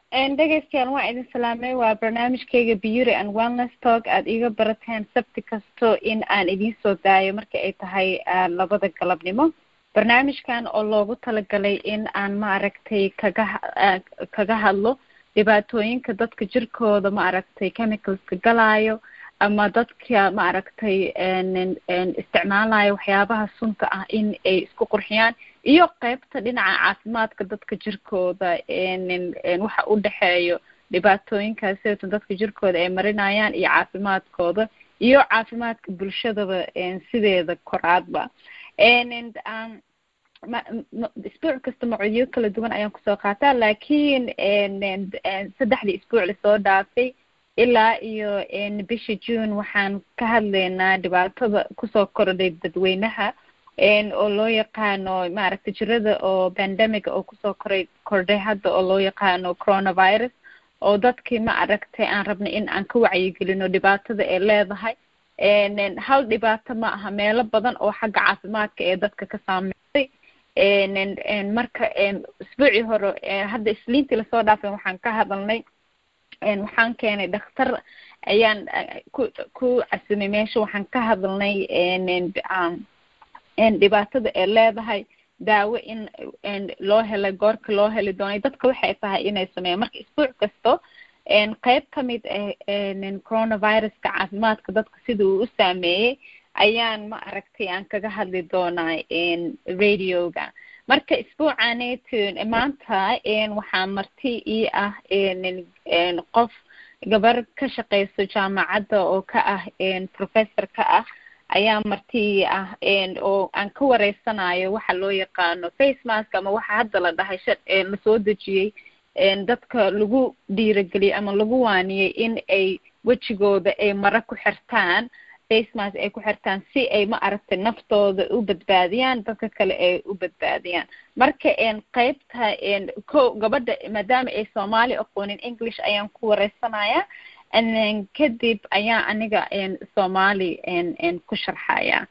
dhegeystayaal waan idin salaamay. waa barnaamijkayga Beauty and Wellness Talk aad iga barateen sabti kasto in aan idiin soo daayo marka ay tahay 2 galabnimo. barnaamijkan oo loogu talagalay in aan maaragtay kaga hadlo dhibaatooyinka dadka jirkooda maaragtay chemicalska galaayo ama dadka maaragtay isticmaalayo waxyaabaha sunta ah in ay isku qurxiyaan iyo qaybta dhinaca caafimaadka dadka jirkooda waxa u dhaxeeyo dhibaatooyinkaas ee dadka jirkooda ay marinayaan iyo caafimaadka bulshadaba sideeda koraadba isbuuc kasta mawduucyo kala duwan ayaan kusoo qaataa laakiin 3 isbuuc la soo dhaafay ilaa iyo bisha June waxaan ka hadlaynaa dhibaatada kusoo kordhay dadweynaha oo loo yaqaano maaragtay jirada oo pandemic oo kusoo kordhay hadda oo loo yaqaano coronavirus oo dadkii maaragtay aan rabnay in aan ka wacyigelino dhibaatada ay leedahay hal dhibaato ma aha meelo badan oo xagga caafimaadka ee dadka ka saameeyay marka isbuucii hore hadda isliintii la soo dhaafay waxaan ka hadalnay waxaan keenay dhakhtar ayaan ku casimay meesha waxaan ka hadalnay dhibaatada ay leedahay daawo in loo helay goorka loo heli doonay dadka waxay tahay inay sameeyaan marka isbuuc kasto qayb ka mid coronaviruska caafimaadka dadka sida uu u saameeyey ayaan ma aragtay aan kaga hadli doonaa radioga marka isbuucaaneytun maanta waxaa marti ii ah qof gabar ka shaqeyso jaamacadda oo ka ah professor ka ah ayaa marti ii ah oo aan ka wareysanayo waxa loo yaqaano face mask ama waxa hadda la dhahay la soo dejiyey dadka lagu dhiirageliyey ama lagu waaniyey in ay wejigooda ay mara ku xirtaan face mask ay ku xirtaan si ay ma aragtay naftooda u badbaadiyaan dadka kale ay u badbaadiyaan marka qaybta gabadha maadaama ay Soomaali aqoonin English ayaan ku wareysanayaa kadib ayaa aniga Soomaali ku sharxaya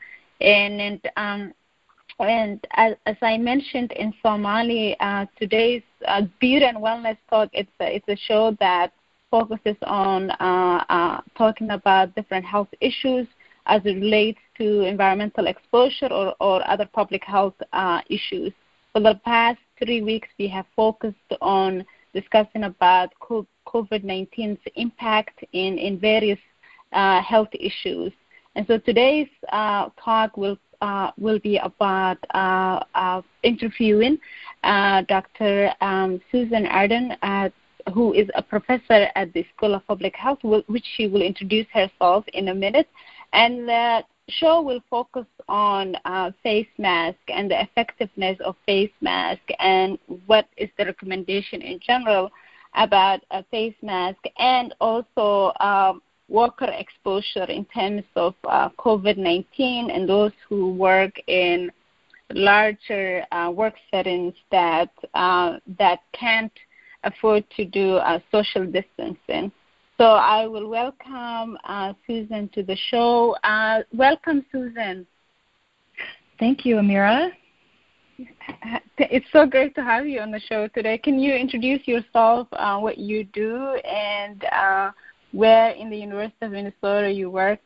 and as I mentioned in Somali, today's Beauty and Wellness Talk, it's a show that focuses on talking about different health issues as it relates to environmental exposure or other public health issues. For the past 3 weeks, we have focused on discussing about COVID-19's impact in various health issues. And so today's talk will be about interviewing Dr. Susan Arden, who is a professor at the School of Public Health, which she will introduce herself in a minute. And the show will focus on face mask and the effectiveness of face mask and what is the recommendation in general about a face mask and also worker exposure in terms of COVID-19 and those who work in larger work settings that can't afford to do social distancing. So I will welcome Susan to the show. Welcome, Susan. Thank you, Amira. It's so great to have you on the show today. Can you introduce yourself, what you do, and where in the University of Minnesota you work?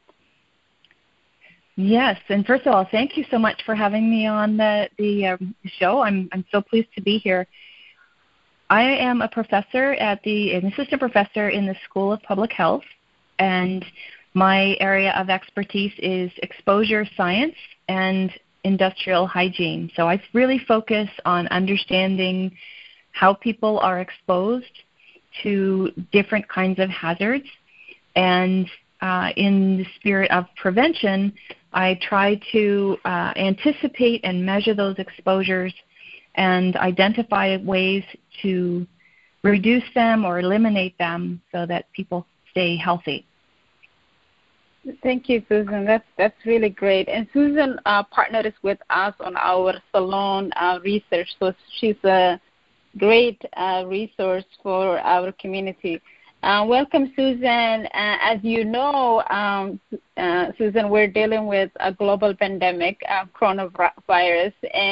Yes, and first of all, thank you so much for having me on the show. I'm so pleased to be here. I am a professor an assistant professor in the School of Public Health, and my area of expertise is exposure science and industrial hygiene. So I really focus on understanding how people are exposed to different kinds of hazards, and in the spirit of prevention, I try to anticipate and measure those exposures and identify ways to reduce them or eliminate them so that people stay healthy. Thank you, Susan. That's really great. And Susan partners with us on our salon research, so she's a great resource for our community. Welcome, Susan. As you know, Susan, we're dealing with a global pandemic, coronavirus, and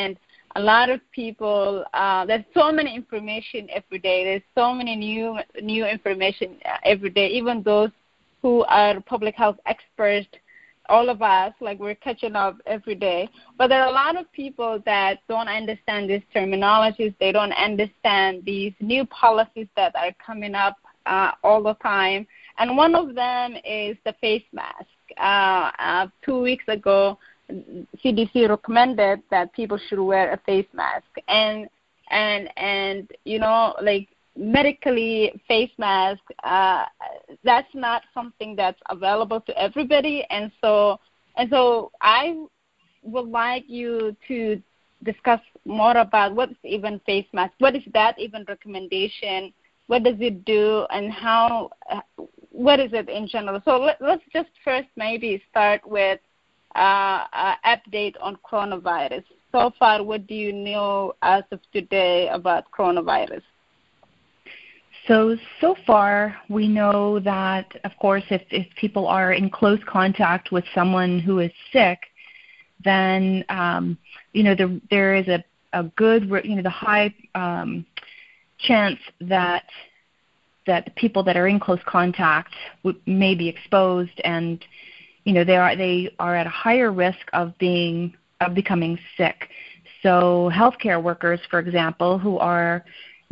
a lot of people, there's so many information every day. There's so many new information every day. Even those who are public health experts, all of us, like we're catching up every day. But there are a lot of people that don't understand these terminologies. They don't understand these new policies that are coming up all the time. And one of them is the face mask. 2 weeks ago, CDC recommended that people should wear a face mask. And you know, like medically, face mask, that's not something that's available to everybody. And so I would like you to discuss more about what's even face mask. What is that even recommendation? What does it do, and how? What is it in general? So let's just first maybe start with an update on coronavirus. So far, what do you know as of today about coronavirus? So far, we know that, of course, if people are in close contact with someone who is sick, then, there is a good, the high chance that the people that are in close contact may be exposed, and, they are at a higher risk of becoming sick. So healthcare workers, for example, who are,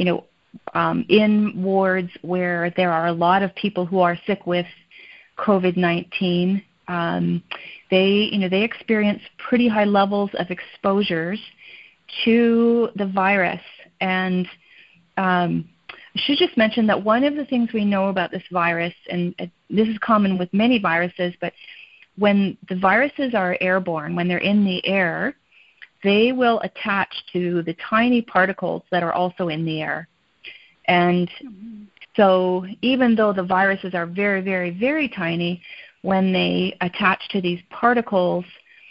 in wards where there are a lot of people who are sick with COVID-19, they experience pretty high levels of exposures to the virus. And I should just mention that one of the things we know about this virus, and this is common with many viruses, but when the viruses are airborne, when they're in the air, they will attach to the tiny particles that are also in the air. And so even though the viruses are very, very, very tiny, when they attach to these particles,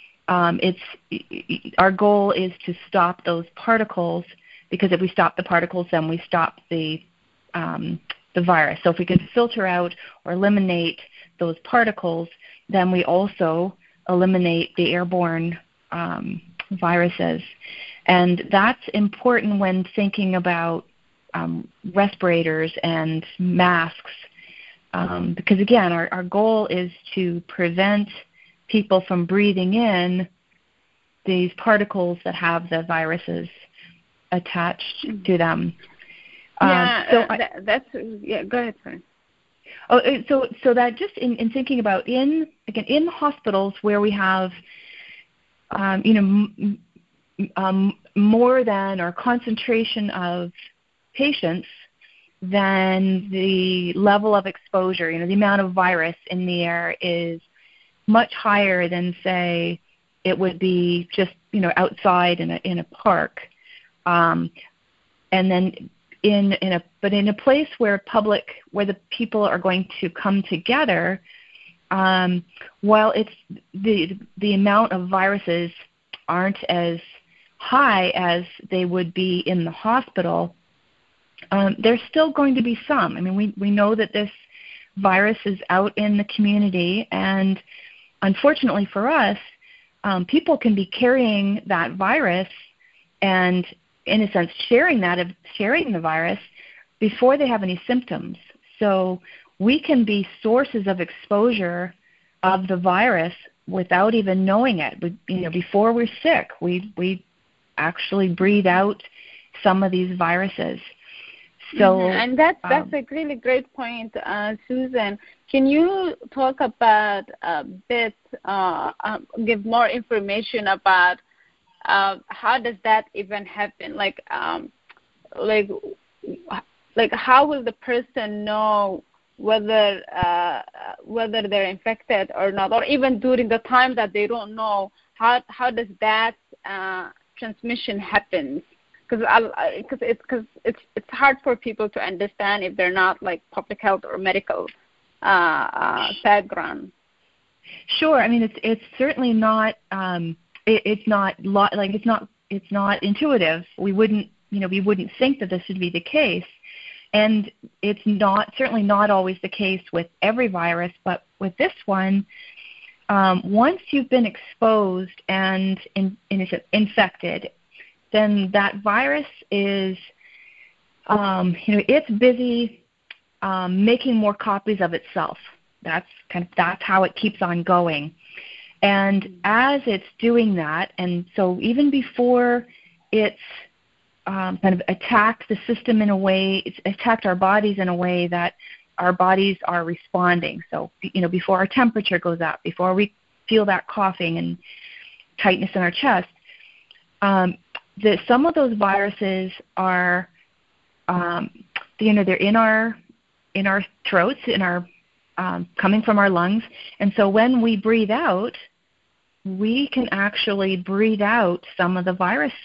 our goal is to stop those particles, because if we stop the particles, then we stop the virus. So if we can filter out or eliminate those particles, then we also eliminate the airborne viruses. And that's important when thinking about respirators and masks, because again, our goal is to prevent people from breathing in these particles that have the viruses attached to them. Go ahead, sorry. So that just in thinking about in the hospitals where we have more than or concentration of patients, then the level of exposure, the amount of virus in the air is much higher than, say, it would be just outside in a park, and then in a place where the people are going to come together, while it's the amount of viruses aren't as high as they would be in the hospital, there's still going to be some. I mean, we know that this virus is out in the community, and unfortunately for us, people can be carrying that virus and, in a sense, sharing the virus before they have any symptoms. So we can be sources of exposure of the virus without even knowing it. Before we're sick, we actually breathe out some of these viruses. So, and that's a really great point, Susan. Can you talk about a bit, give more information about how does that even happen? Like how will the person know whether they're infected or not, or even during the time that they don't know, how does that transmission happen? Because it's hard for people to understand if they're not like public health or medical background. Sure. I mean, it's certainly not. It's not intuitive. We wouldn't think that this should be the case, and it's certainly not always the case with every virus. But with this one, once you've been exposed and infected, then that virus is, it's busy making more copies of itself. That's how it keeps on going. And as it's doing that, and so even before it's kind of attacked the system in a way, it's attacked our bodies in a way that our bodies are responding. So, before our temperature goes up, before we feel that coughing and tightness in our chest, some of those viruses are, they're in our throats, coming from our lungs. And so when we breathe out, we can actually breathe out some of the viruses.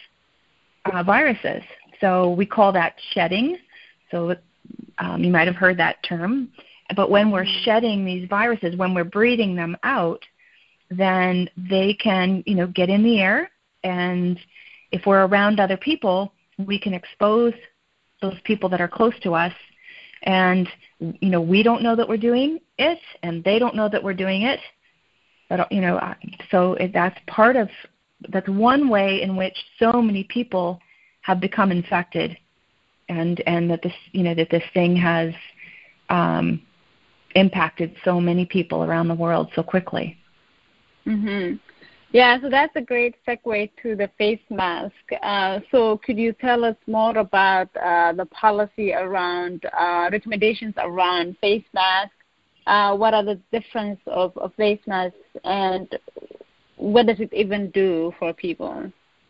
So we call that shedding. So you might have heard that term. But when we're shedding these viruses, when we're breathing them out, then they can, get in the air. And if we're around other people, we can expose those people that are close to us. And, we don't know that we're doing it, and they don't know that we're doing it. But, so that's one way in which so many people have become infected, and that this thing has impacted so many people around the world so quickly. Mm-hmm. Yeah, so that's a great segue to the face mask. So could you tell us more about the policy around, recommendations around face masks? What are the difference of face masks, and what does it even do for people?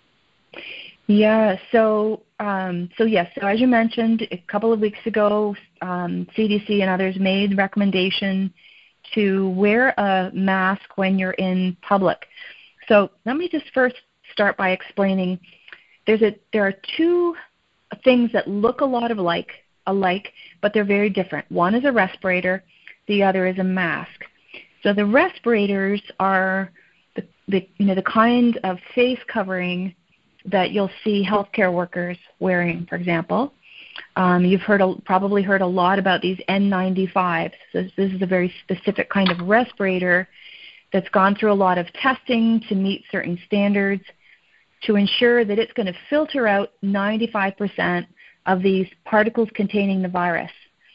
Yeah, so as you mentioned, a couple of weeks ago, CDC and others made recommendation to wear a mask when you're in public. So let me just first start by explaining there are two things that look a lot alike, but they're very different. One is a respirator, the other is a mask. So the respirators are the kind of face covering that you'll see healthcare workers wearing, for example. You've probably heard a lot about these N95s. So this is a very specific kind of respirator that's gone through a lot of testing to meet certain standards to ensure that it's going to filter out 95% of these particles containing the virus.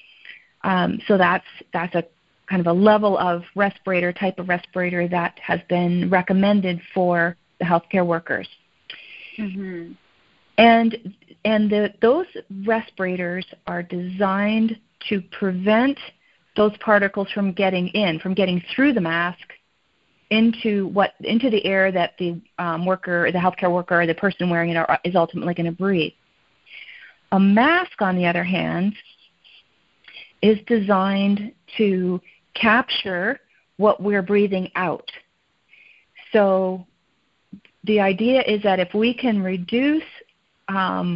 So that's a kind of a level of type of respirator that has been recommended for the healthcare workers. Mm-hmm. And those respirators are designed to prevent those particles from getting through the mask into the air that the healthcare worker, or the person wearing it is ultimately going to breathe. A mask, on the other hand, is designed to capture what we're breathing out. So the idea is that if we can reduce, as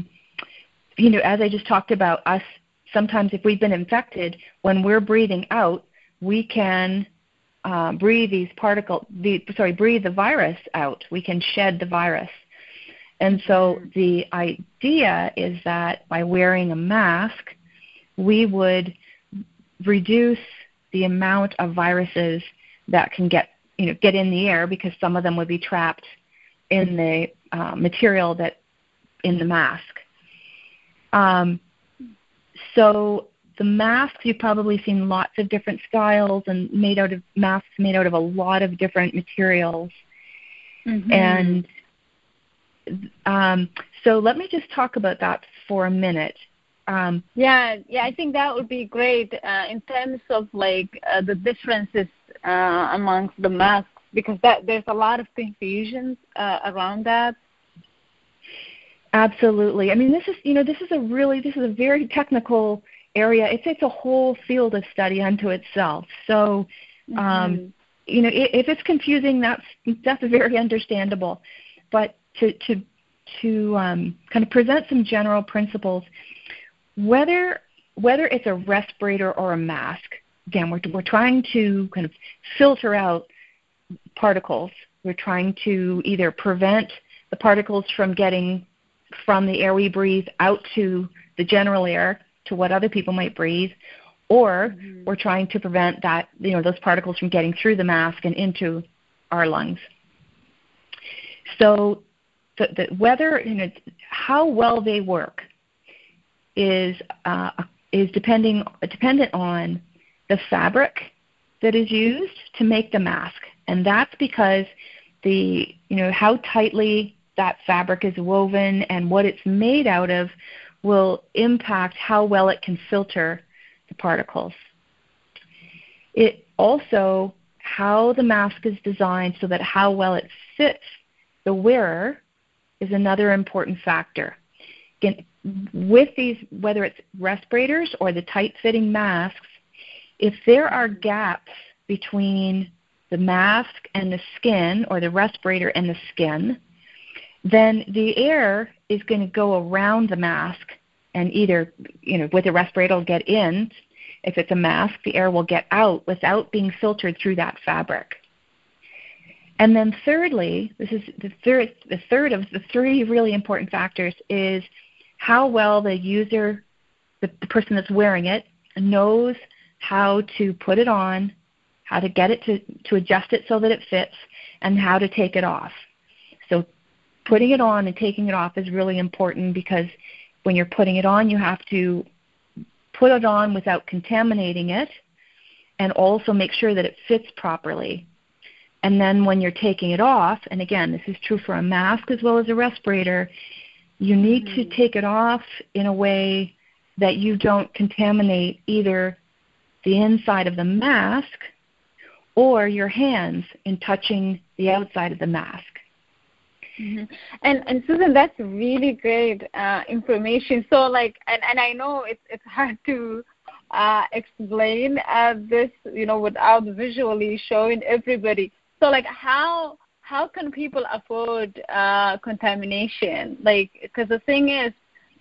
I just talked about, us sometimes if we've been infected, when we're breathing out, we can breathe the virus out. We can shed the virus. And so the idea is that by wearing a mask, we would reduce the amount of viruses that can get in the air, because some of them would be trapped in the material that in the mask. So the masks, you've probably seen lots of different styles and masks made out of a lot of different materials. Mm-hmm. And so let me just talk about that for a minute. Yeah, I think that would be great in terms of the differences amongst the masks, because there's a lot of confusion around that. Absolutely. I mean, this is a very technical area. It's a whole field of study unto itself. So, mm-hmm. If it's confusing, that's very understandable. But to kind of present some general principles, whether it's a respirator or a mask, again, we're trying to kind of filter out particles. We're trying to either prevent the particles from getting from the air we breathe out to the general air, to what other people might breathe, or mm-hmm. we're trying to prevent that, those particles from getting through the mask and into our lungs. So whether, how well they work is dependent on the fabric that is used to make the mask, and that's because how tightly that fabric is woven and what it's made out of will impact how well it can filter the particles. It also, how the mask is designed so that how well it fits the wearer is another important factor. Again, with these, whether it's respirators or the tight-fitting masks, if there are gaps between the mask and the skin, or the respirator and the skin, then the air is going to go around the mask, and either, with the respirator, it'll get in. If it's a mask, the air will get out without being filtered through that fabric. And then thirdly, this is the third of the three really important factors, is how well the user, the person that's wearing it, knows how to put it on, how to get it to adjust it so that it fits, and how to take it off. So putting it on and taking it off is really important, because when you're putting it on, you have to put it on without contaminating it, and also make sure that it fits properly. And then when you're taking it off, and again, this is true for a mask as well as a respirator, you need to take it off in a way that you don't contaminate either the inside of the mask or your hands in touching the outside of the mask. Mm-hmm. And Susan, that's really great information. So, and I know it's hard to explain this, without visually showing everybody. So, how can people avoid contamination? Because the thing is,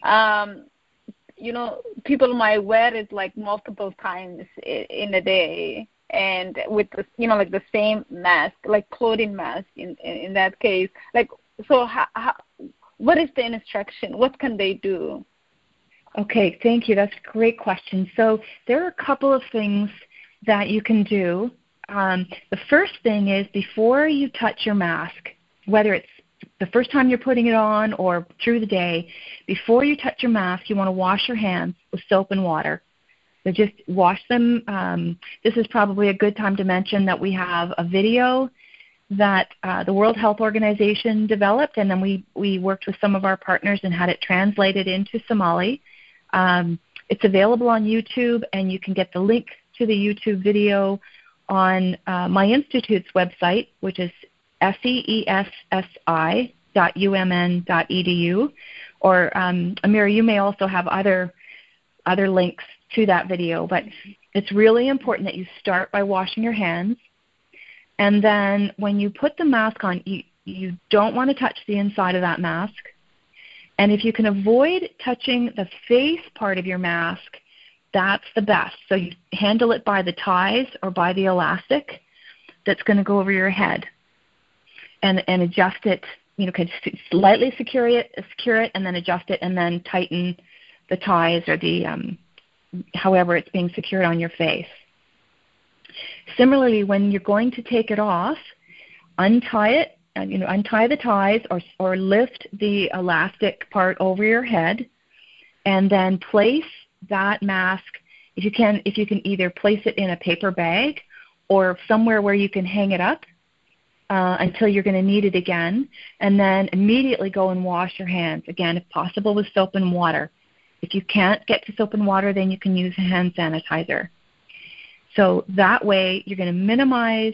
people might wear it multiple times in a day, and with the, the same mask, clothing mask in that case. So what is the instruction? What can they do? Okay, thank you. That's a great question. So there are a couple of things that you can do. The first thing is, before you touch your mask, whether it's the first time you're putting it on or through the day, before you touch your mask, you want to wash your hands with soap and water. So just wash them. This is probably a good time to mention that we have a video that the World Health Organization developed, and then we worked with some of our partners and had it translated into Somali. It's available on YouTube, and you can get the link to the YouTube video on my institute's website, which is seessi.umn.edu. Or Amira, you may also have other links to that video, but it's really important that you start by washing your hands. And then when you put the mask on, you don't want to touch the inside of that mask. And if you can avoid touching the face part of your mask, that's the best. So you handle it by the ties or by the elastic that's going to go over your head, and adjust it. Slightly secure it, and then adjust it, and then tighten the ties or the however it's being secured on your face. Similarly, when you're going to take it off, untie it, untie the ties or lift the elastic part over your head, and then place that mask, if you can either place it in a paper bag or somewhere where you can hang it up until you're going to need it again, and then immediately go and wash your hands, again, if possible, with soap and water. If you can't get to soap and water, then you can use a hand sanitizer. So that way you're going to minimize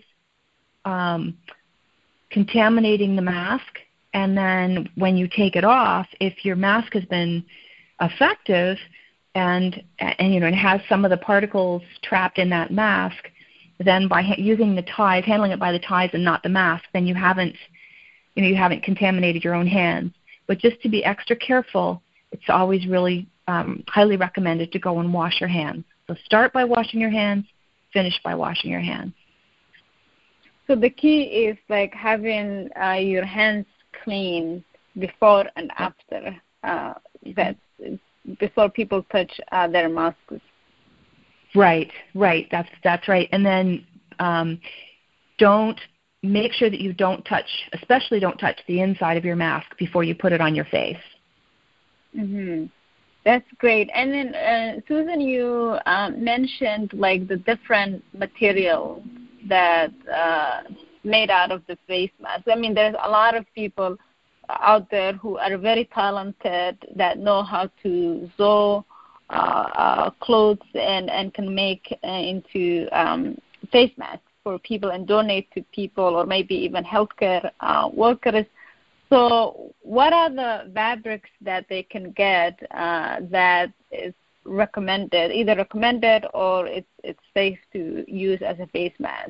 contaminating the mask, and then when you take it off, if your mask has been effective and it has some of the particles trapped in that mask, then by using the ties, handling it by the ties and not the mask, then you haven't contaminated your own hands. But just to be extra careful, it's always really highly recommended to go and wash your hands. So start by washing your hands, finish by washing your hands. So the key is having your hands clean before and after. That's before people touch their masks. Right. That's right. And then don't make sure that you especially don't touch the inside of your mask before you put it on your face. Mm-hmm. That's great. And then, Susan, you mentioned like the different material that made out of the face mask. I mean, there's a lot of people out there who are very talented that know how to sew clothes and can make into face masks for people and donate to people or maybe even healthcare workers. So what are the fabrics that they can get that is either recommended or it's safe to use as a face mask?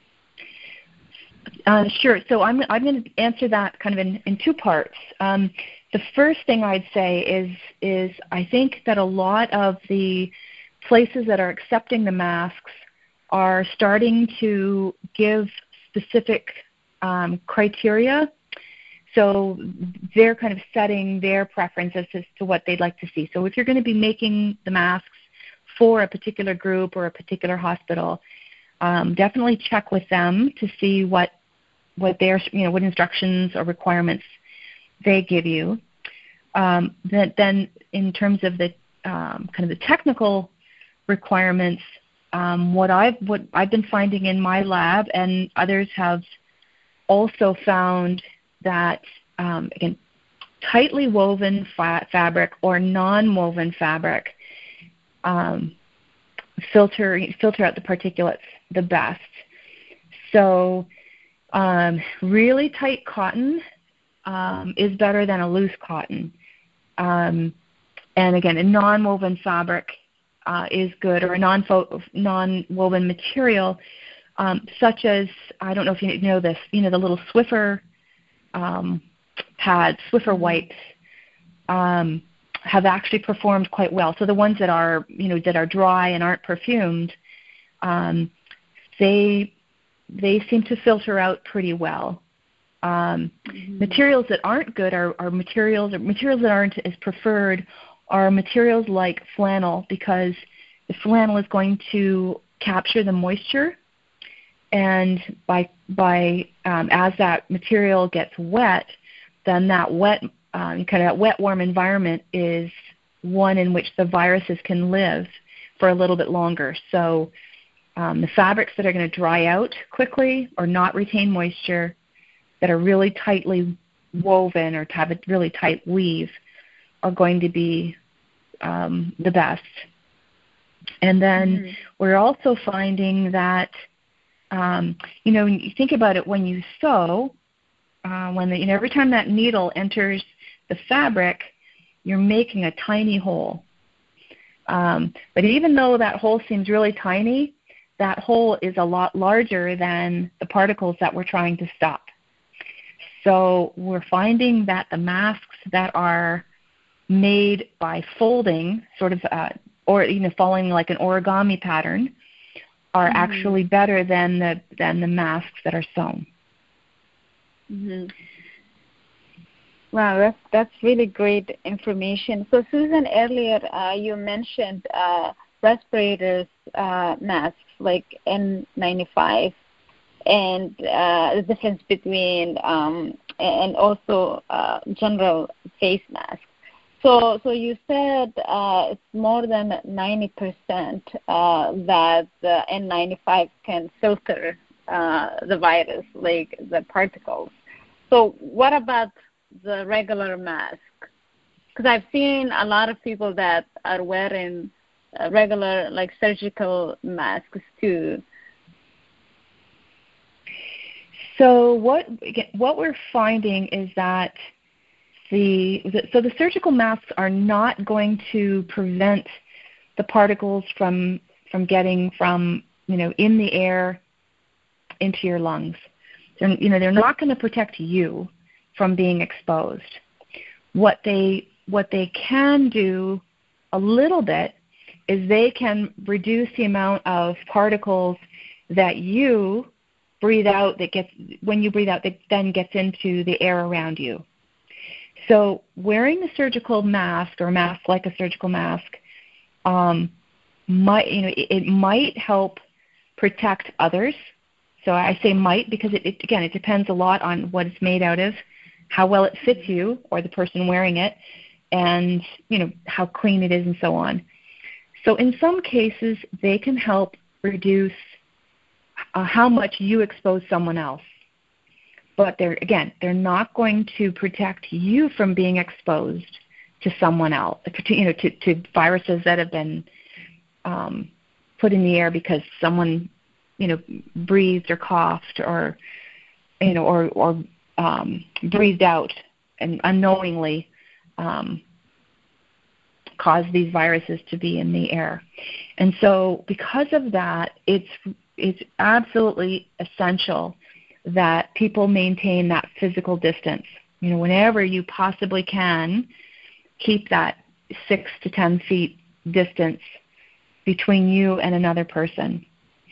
Sure. So I'm going to answer that kind of in two parts. The first thing I'd say is I think that a lot of the places that are accepting the masks are starting to give specific criteria. So they're kind of setting their preferences as to what they'd like to see. So if you're going to be making the masks for a particular group or a particular hospital, definitely check with them to see what their what instructions or requirements they give you. Then in terms of the kind of the technical requirements, what I've been finding in my lab and others have also found that again, tightly woven fabric or non-woven fabric filter out the particulates the best. So really tight cotton is better than a loose cotton. And again, a non-woven fabric is good, or a non-woven material, such as, I don't know if you know this, the little Swiffer pads, Swiffer wipes, have actually performed quite well. So the ones that are, that are dry and aren't perfumed, they seem to filter out pretty well. Materials that aren't good are materials that aren't as preferred are materials like flannel, because the flannel is going to capture the moisture, and as that material gets wet, then that wet warm environment is one in which the viruses can live for a little bit longer. So the fabrics that are going to dry out quickly or not retain moisture, that are really tightly woven or have a really tight weave, are going to be the best. And then we're also finding that, when you think about it, when you sew, every time that needle enters the fabric, you're making a tiny hole. But even though that hole seems really tiny, that hole is a lot larger than the particles that we're trying to stop. So we're finding that the masks that are made by folding, sort of, or following like an origami pattern, are actually better than the masks that are sewn. Mm-hmm. Wow, that's really great information. So Susan, earlier you mentioned respirators masks like N95, and the difference between and also general face masks. So you said it's more than 90% that the N95 can filter the virus, like the particles. So what about the regular mask? Because I've seen a lot of people that are wearing regular, like, surgical masks too. So what we're finding is that the surgical masks are not going to prevent the particles from getting from in the air into your lungs. They're not going to protect you from being exposed. What they can do a little bit is they can reduce the amount of particles that you breathe out that then gets into the air around you. So wearing the surgical mask, or a mask like a surgical mask, might help protect others So I say might because it depends a lot on what it's made out of, how well it fits you or the person wearing it, and how clean it is and so on. So in some cases, they can help reduce how much you expose someone else. But they're not going to protect you from being exposed to someone else, to viruses that have been put in the air because someone, breathed or coughed or breathed out and unknowingly caused these viruses to be in the air. And so because of that, it's absolutely essential that people maintain that physical distance. Whenever you possibly can, keep that 6 to 10 feet distance between you and another person.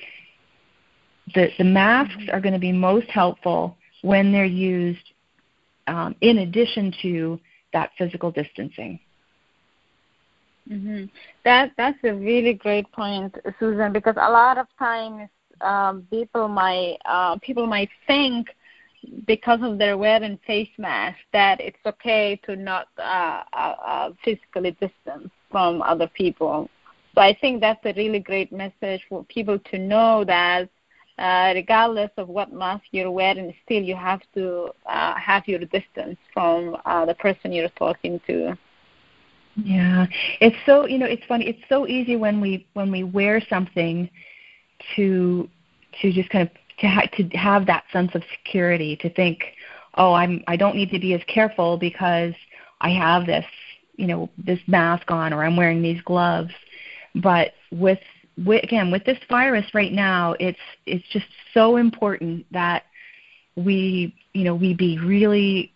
The masks are going to be most helpful when they're used in addition to that physical distancing. Mm-hmm. That's a really great point, Susan, because a lot of times people might think because of their wearing face masks that it's okay to not physically distance from other people. So I think that's a really great message for people to know that regardless of what mask you're wearing, still you have to have your distance from the person you're talking to. Yeah, it's so it's funny. It's so easy when we wear something to just kind of to have that sense of security, to think, oh, I don't need to be as careful because I have this this mask on or I'm wearing these gloves. But with this virus right now, it's just so important that we be really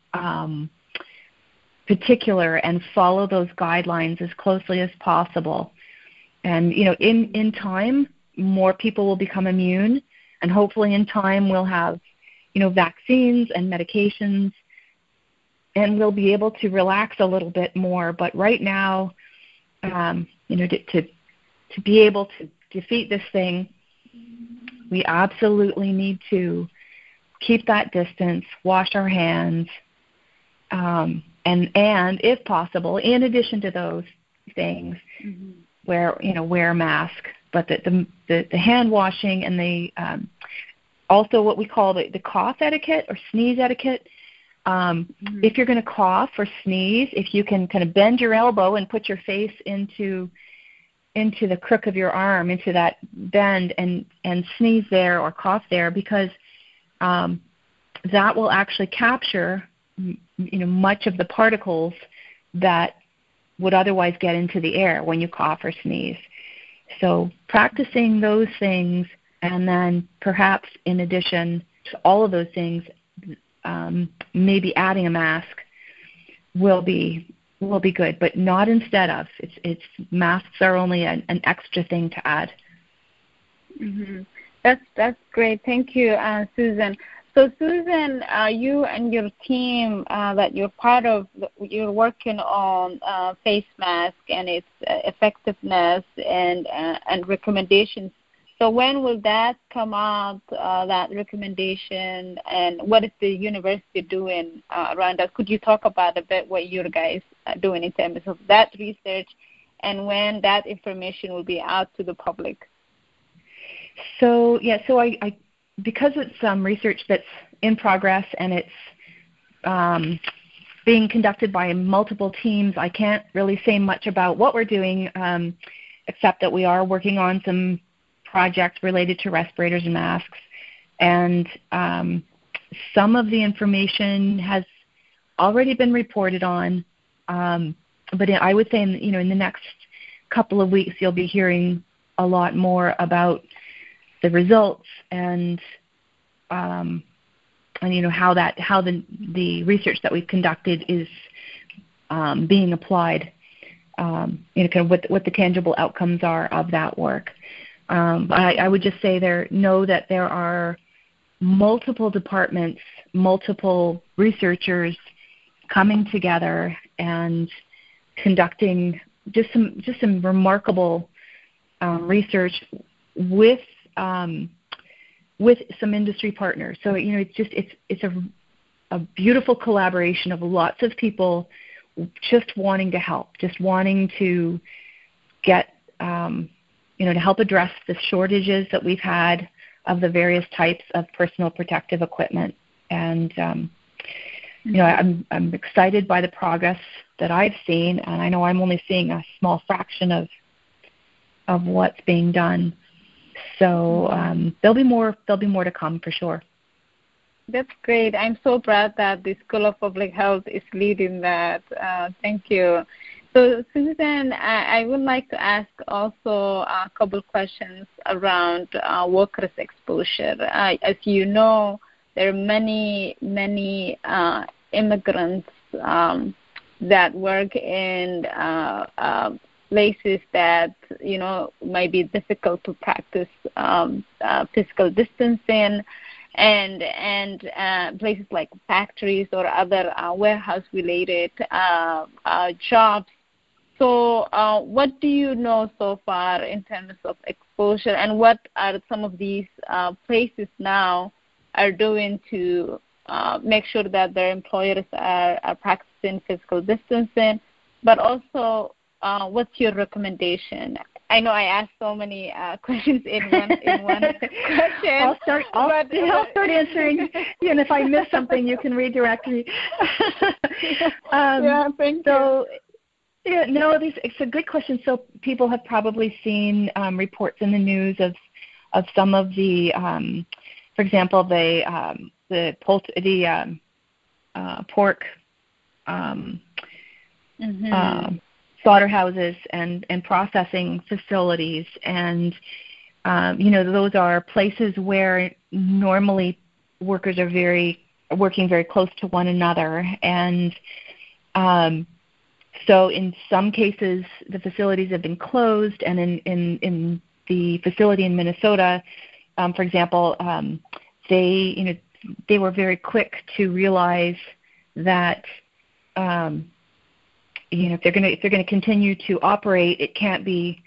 particular and follow those guidelines as closely as possible. And in time, more people will become immune, and hopefully in time we'll have vaccines and medications, and we'll be able to relax a little bit more. But right now, to be able to defeat this thing, we absolutely need to keep that distance, wash our hands, and if possible, in addition to those things, wear a mask. But the hand washing and the also what we call the cough etiquette or sneeze etiquette. If you're going to cough or sneeze, if you can kind of bend your elbow and put your face into the crook of your arm, into that bend, and sneeze there or cough there, because that will actually capture much of the particles that would otherwise get into the air when you cough or sneeze. So practicing those things, and then perhaps in addition to all of those things, maybe adding a mask will be good, but not instead of. It's masks are only an extra thing to add. Mm-hmm. That's great. Thank you, Susan. So Susan, you and your team that you're part of, you're working on face mask and its effectiveness and recommendations. So when will that come out, that recommendation, and what is the university doing around that? Could you talk about a bit what you guys are doing in terms of that research and when that information will be out to the public? So I because it's research that's in progress and it's being conducted by multiple teams, I can't really say much about what we're doing, except that we are working on some projects related to respirators and masks. And some of the information has already been reported on, but I would say in the next couple of weeks you'll be hearing a lot more about the results and how the research that we've conducted is being applied, kind of what the tangible outcomes are of that work. I would just say know that there are multiple departments, multiple researchers coming together and conducting just some remarkable research with with some industry partners. So, it's a beautiful collaboration of lots of people just wanting to help, just wanting to get, to help address the shortages that we've had of the various types of personal protective equipment. And, I'm excited by the progress that I've seen, and I know I'm only seeing a small fraction of what's being done. So there'll be more to come for sure. That's great. I'm so proud that the School of Public Health is leading that. Thank you. So, Susan, I would like to ask also a couple questions around workers' exposure. As you know, there are many immigrants that work in places that might be difficult to practice physical distancing, and places like factories or other warehouse-related jobs. So what do you know so far in terms of exposure, and what are some of these places now are doing to make sure that their employers are practicing physical distancing, but also what's your recommendation? I know I asked so many questions in one question. I'll start answering, and if I miss something, you can redirect me. Thank you. It's a good question. So people have probably seen reports in the news of some of the, for example, the pork slaughterhouses and processing facilities, and those are places where normally workers are working very close to one another, and so in some cases the facilities have been closed, and in the facility in Minnesota, for example, they were very quick to realize that if they're going to continue to operate, it can't be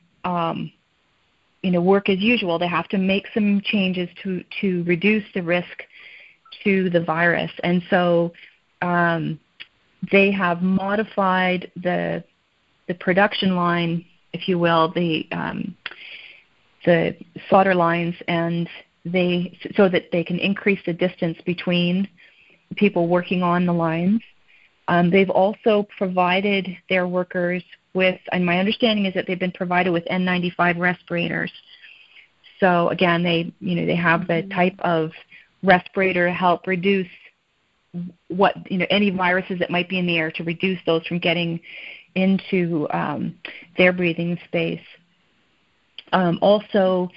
work as usual. They have to make some changes to reduce the risk to the virus, and so they have modified the production line, if you will, the slaughter lines, and so that they can increase the distance between people working on the lines. They've also provided their workers with, and my understanding is that they've been provided with N95 respirators. So again, they have the type of respirator to help reduce any viruses that might be in the air, to reduce those from getting into their breathing space. Also,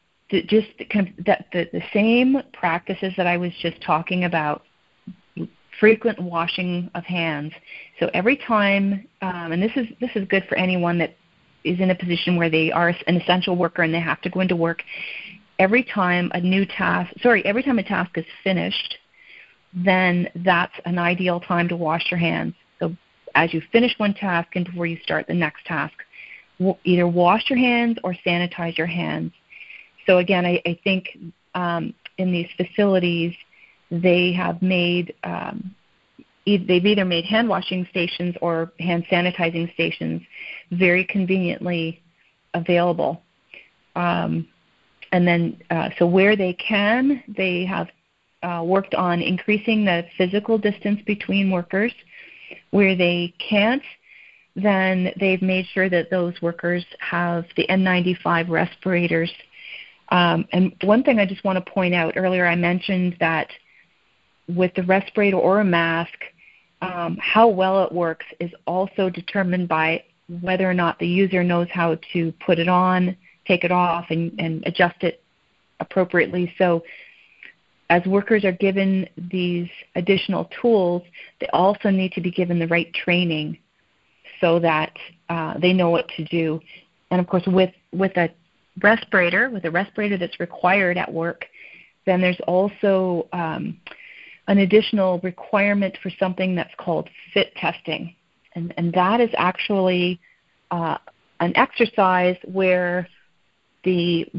the same practices that I was just talking about, frequent washing of hands. So every time, and this is good for anyone that is in a position where they are an essential worker and they have to go into work. Every time a task is finished, then that's an ideal time to wash your hands. So as you finish one task and before you start the next task, either wash your hands or sanitize your hands. So again, I think in these facilities, they have made they've either made hand washing stations or hand sanitizing stations very conveniently available. And then, so where they can, they have worked on increasing the physical distance between workers. Where they can't, then they've made sure that those workers have the N95 respirators. And one thing I just want to point out, earlier I mentioned that with the respirator or a mask, how well it works is also determined by whether or not the user knows how to put it on, take it off, and adjust it appropriately. So as workers are given these additional tools, they also need to be given the right training so that they know what to do. And of course, with a respirator that's required at work, then there's also an additional requirement for something that's called fit testing. And that is actually an exercise where the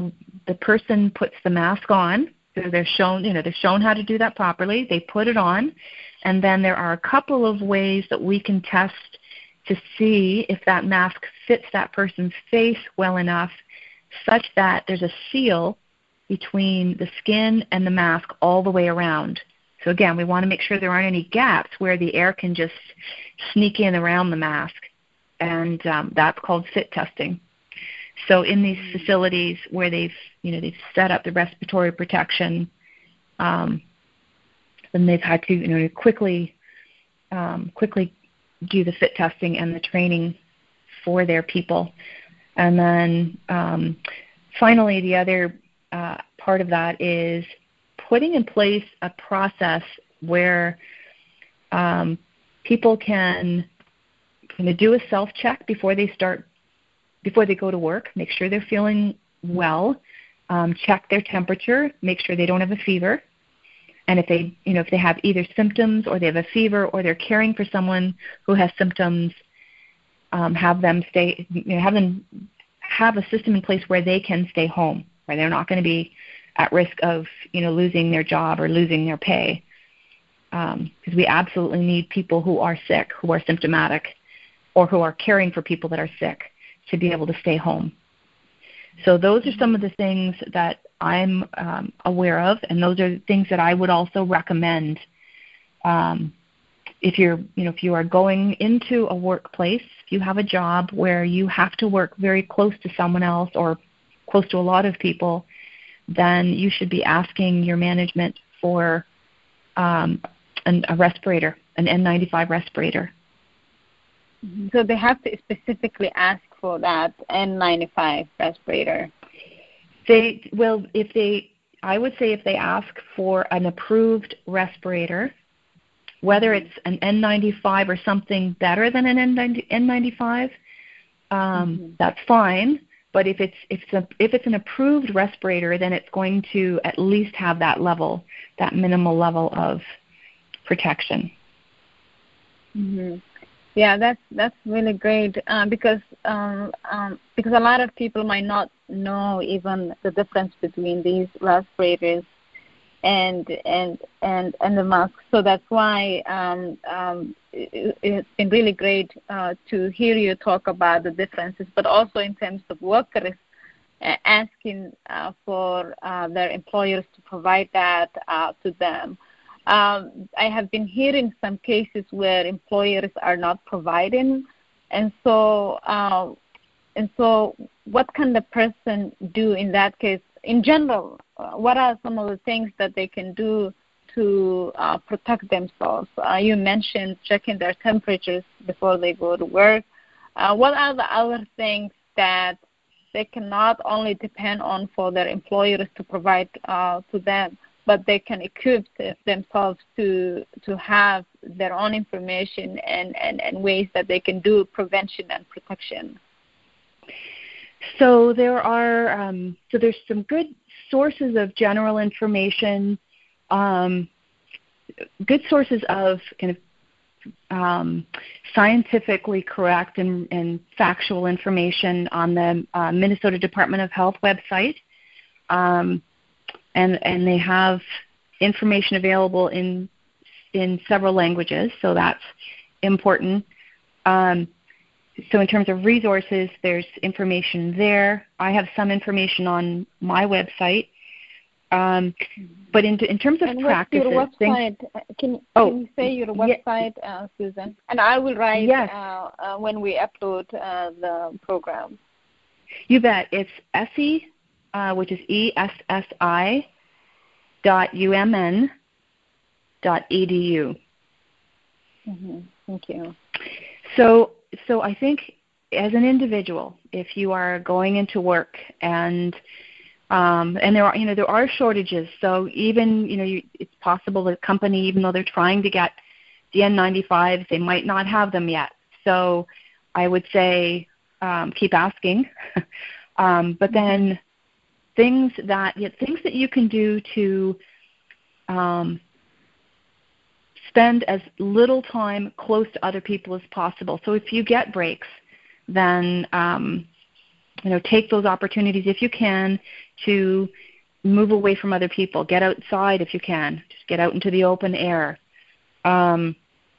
the person puts the mask on. So they're shown how to do that properly. They put it on, and then there are a couple of ways that we can test to see if that mask fits that person's face well enough such that there's a seal between the skin and the mask all the way around. So again, we want to make sure there aren't any gaps where the air can just sneak in around the mask, and that's called fit testing. So in these facilities where they've set up the respiratory protection, then they've had to quickly do the fit testing and the training for their people. And then finally, the other part of that is putting in place a process where people can do a self-check before they go to work, make sure they're feeling well, check their temperature, make sure they don't have a fever. And if they have either symptoms or they have a fever or they're caring for someone who has symptoms, have them have a system in place where they can stay home, where they're not going to be at risk of losing their job or losing their pay. Because we absolutely need people who are sick, who are symptomatic, or who are caring for people that are sick to be able to stay home. So those are some of the things that I'm aware of, and those are things that I would also recommend if you are going into a workplace, if you have a job where you have to work very close to someone else or close to a lot of people, then you should be asking your management for a respirator, an N95 respirator. So they have to specifically ask for that N95 respirator. I would say if they ask for an approved respirator, whether it's an N95 or something better than an N95, that's fine. But if it's an approved respirator, then it's going to at least have that minimal level of protection. Mm-hmm. Yeah, that's really great because a lot of people might not know even the difference between these respirators and the mask. So that's why it's been really great to hear you talk about the differences, but also in terms of workers asking for their employers to provide that to them. I have been hearing some cases where employers are not providing, and so what can the person do in that case? In general, what are some of the things that they can do to protect themselves? You mentioned checking their temperatures before they go to work. What are the other things that they can not only depend on for their employers to provide to them, but they can equip themselves to have their own information and ways that they can do prevention and protection? So there's some good sources of general information, good sources of kind of scientifically correct and factual information on the Minnesota Department of Health website. And they have information available in several languages, so that's important. So in terms of resources, there's information there. I have some information on my website. But in terms of practices... And what's your website? Can you say your website, Susan? And I will write when we upload the program. You bet. It's ESSI, which is ESSI.umn.edu. Mm-hmm. Thank you. So I think as an individual, if you are going into work and there are shortages, so even it's possible that a company, even though they're trying to get the N95s, they might not have them yet. So I would say keep asking, but then things that you can do to spend as little time close to other people as possible. So if you get breaks, then take those opportunities if you can to move away from other people. Get outside if you can. Just get out into the open air. And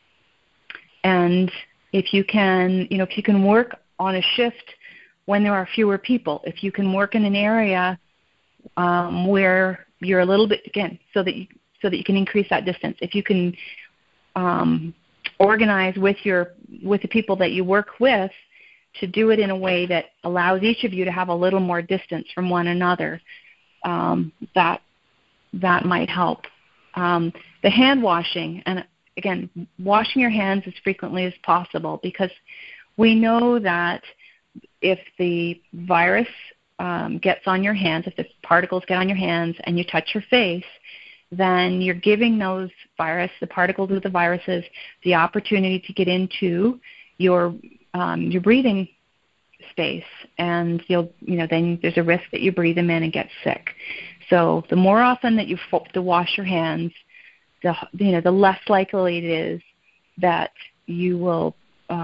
if you can, work on a shift when there are fewer people, if you can work in an area where you're a little bit, again, so that you can increase that distance. If you can organize with the people that you work with to do it in a way that allows each of you to have a little more distance from one another, that might help. The hand washing, and again, washing your hands as frequently as possible, because we know that if the virus gets on your hands, if the particles get on your hands and you touch your face, then you're giving the particles of the viruses, the opportunity to get into your breathing space, and then there's a risk that you breathe them in and get sick. So the more often that you to wash your hands, the less likely it is that you will,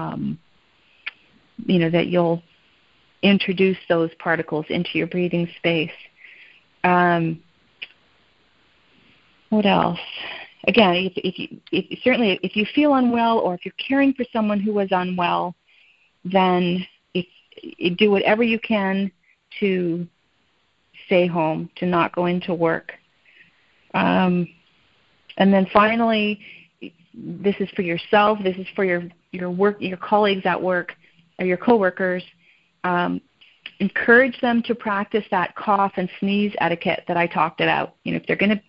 that you'll introduce those particles into your breathing space. What else? Again, if you feel unwell, or if you're caring for someone who is unwell, then do whatever you can to stay home, to not go into work. And then finally, this is for yourself, this is for your colleagues at work, or your coworkers. Encourage them to practice that cough and sneeze etiquette that I talked about. If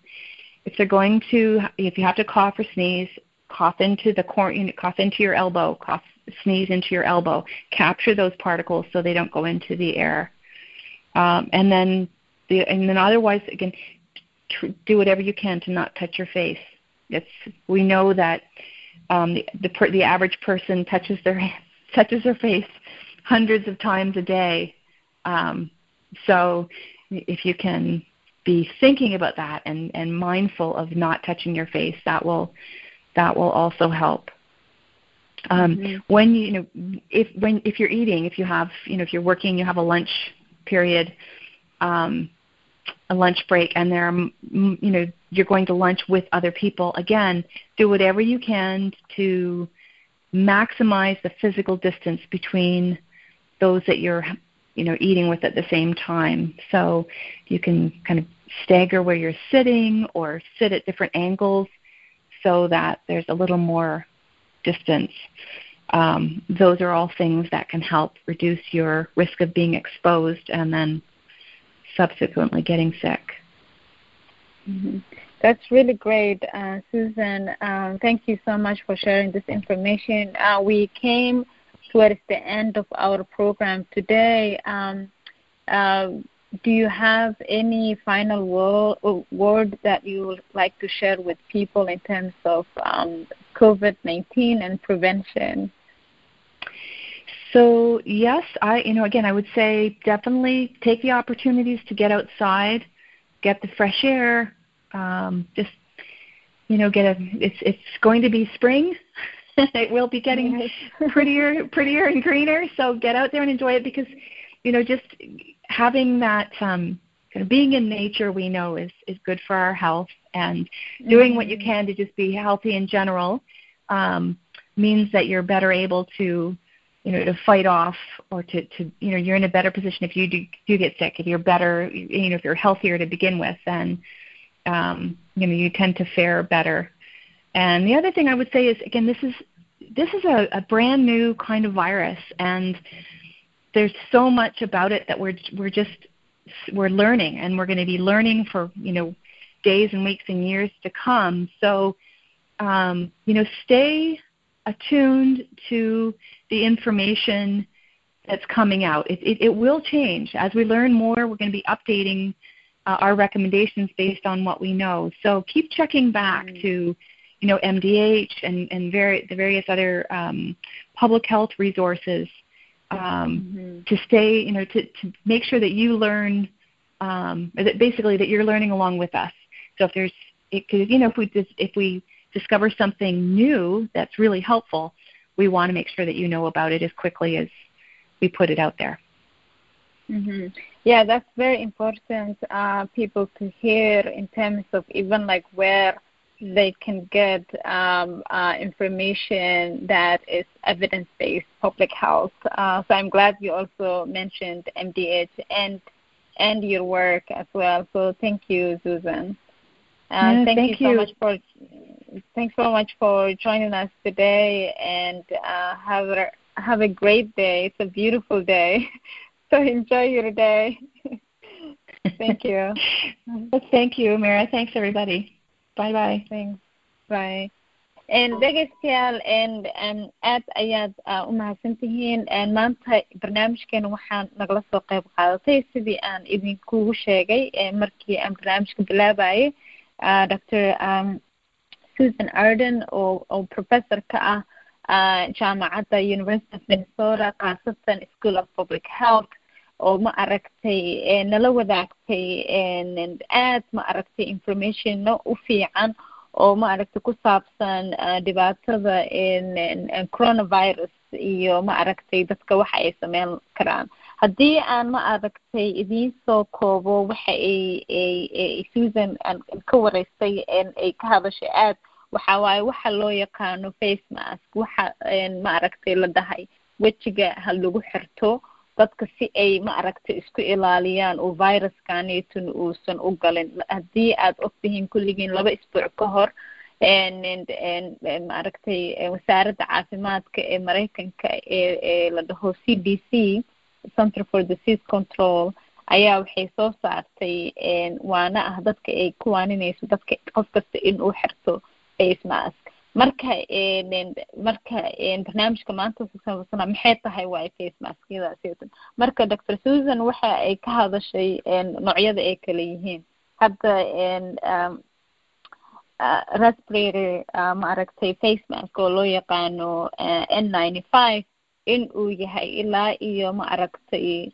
you have to cough or sneeze, cough into the corner, cough into your elbow, sneeze into your elbow. Capture those particles so they don't go into the air. And then otherwise, again, do whatever you can to not touch your face. We know that the average person touches their face hundreds of times a day. So if you can be thinking about that and mindful of not touching your face, that will also help. When if you're eating, if you're working, you have a lunch period, a lunch break, and you're going to lunch with other people. Again, do whatever you can to maximize the physical distance between those that you're eating with at the same time. So you can kind of stagger where you're sitting, or sit at different angles so that there's a little more distance. Those are all things that can help reduce your risk of being exposed and then subsequently getting sick. Mm-hmm. That's really great, Susan. Thank you so much for sharing this information. We came towards the end of our program today. Do you have any final word that you would like to share with people in terms of COVID-19 and prevention? So yes, I would say definitely take the opportunities to get outside, get the fresh air. It's going to be spring. It will be getting prettier and greener. So get out there and enjoy it, because just having that kind of being in nature, we know is good for our health, and doing what you can to just be healthy in general means that you're better able to fight off, or to you're in a better position if you do get sick. If you're better, if you're healthier to begin with, then you tend to fare better. And the other thing I would say is, again, this is a brand new kind of virus, and there's so much about it that we're learning, and we're going to be learning for days and weeks and years to come. So stay attuned to the information that's coming out. It will change as we learn more. We're going to be updating our recommendations based on what we know. So keep checking back to MDH and the various other public health resources to stay, to make sure that you learn, that you're learning along with us. So if we discover something new that's really helpful, we want to make sure that you know about it as quickly as we put it out there. Yeah, that's very important, people to hear in terms of even like where they can get information that is evidence-based public health. So I'm glad you also mentioned MDH and your work as well. So thank you, Susan. Thanks so much for joining us today, and have a great day. It's a beautiful day. So enjoy your day. Thank you. Thank you, Mira. Thanks, everybody. Bye-bye. Thanks. Bye. dhegeystayaal aad ayaad u mahadsantihiin. Maanta barnaamijkeena waxaan nagala soo qayb qaadatay sidii aan idinkugu sheegay markii aan barnaamijka bilaabayay Dr. Susan Arden oo professor ka ah jaamacadda University of Minnesota, khaasatan School of Public Health, oo ma aragtay nala wadaagtay aad ma aragtay information u fiican oo ma aragtay ku saabsan dhibaatada coronavirus iyo ma aragtay dadka waxa ay sameyn karaan. Haddii aan ma aragtay idiin soo koobo waxa ay Susan ka wareystay ay ka hadashay aad waxa waaye waxa loo yaqaano face mask, waxa ma aragtay la dhahay wejiga ha lagu xirto dadka si ay ma aragtay isku ilaaliyaan oo viruskaaneytun uusan u galin. Haddii aad ogtihiin kulligiin 2 isbuuc ka hor ma aragtay wasaaradda caafimaadka ee Mareykanka ee la dhaho CDC, Center for Disease Control, ayaa waxay soo saartay waana dadka ay ku waaninayso dadka qof kasta in uu xirto face mask. marka barnaamijka maanta kusaabsan maxay tahay waa face mask-yadaas. marka Dr. Susan waxa ay ka hadashay noocyada ay kala yihiin. hadda respirator ma aragtay face mask oo loo yaqaano N95 in uu yahay ilaa iyo ma aragtay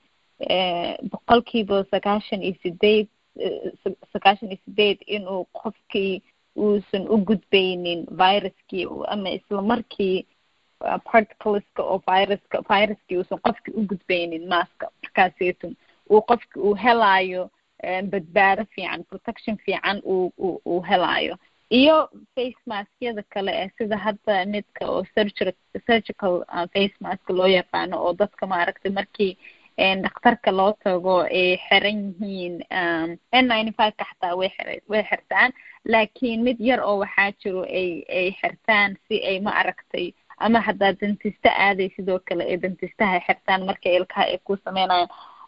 98% inuu qofkii uusan u gudbaynin viruskii ama isla markii particleska oo viruskii uusan qofkii u gudbaynin maska. markaaseytun uu qofki uu helaayo badbaado fiican, protection fiican uu helaayo. iyo face maskyada kale sida hadda midka oo surgical face mask loo yaqaano oo dadka maaragtay markii dhakhtarka loo tago ay xiran yihiin N95 ka xataa way xirtaan, laakiin mid yar oo waxaa jiro ay xirtaan si ay ma aragtay ama haddaa dentista aaday sidoo kale ay dentistaha xirtaan marka ilkaha ay ku sameynayaan.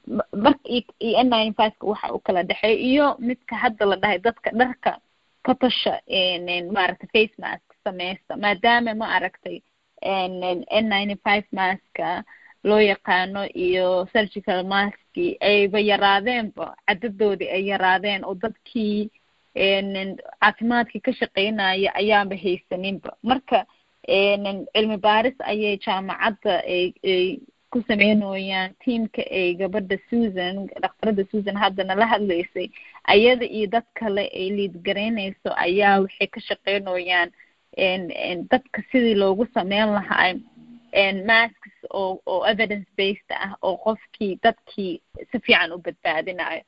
N95 ka waxa uu kala dhexeeyo iyo midka hadda la dhahay dadka dharka ka tasha maaragtay face mask sameysta, maadaama ma aragtay N95 maska loo yaqaano iyo surgical maski ayba yaraadeenba, cadadoodii ay yaraadeen oo dadkii caafimaadkii ka shaqeynaya ayaaba haysaninba. marka cilmi baaris ayay jaamacadda ay ku sameynooyaan tiimka ay gabadha Susan, dhakhtarada Susan haddana la hadlaysay, ayada iyo dad kale ay liidgaraynayso ayaa waxay ka shaqeynooyaan dadka sidii loogu sameyn lahaa masks oo evidence based ah oo qofkii dadkii si fiican u badbaadinayo.